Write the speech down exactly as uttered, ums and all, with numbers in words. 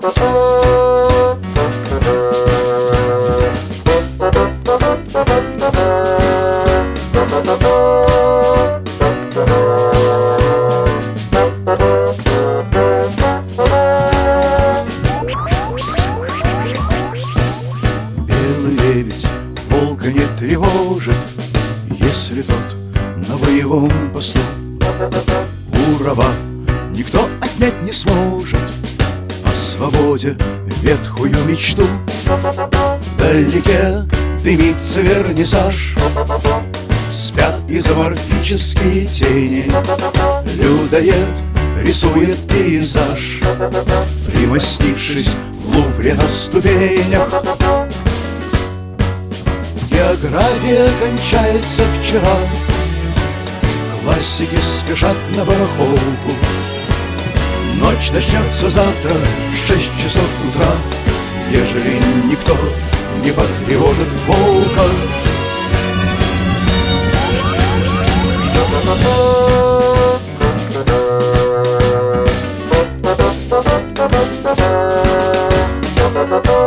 Лебедь волка не тревожит, если тот на боевом посту. У раба никто отнять не сможет о свободе ветхую мечту. Вдалеке дымится вернисаж, спят изоморфические тени. Людоед рисует пейзаж, примостившись в Лувре на ступенях. География кончается вчера, классики спешат на барахолку. Ночь начнется завтра в шесть часов утра, ежели никто не потревожит волка. Thank you.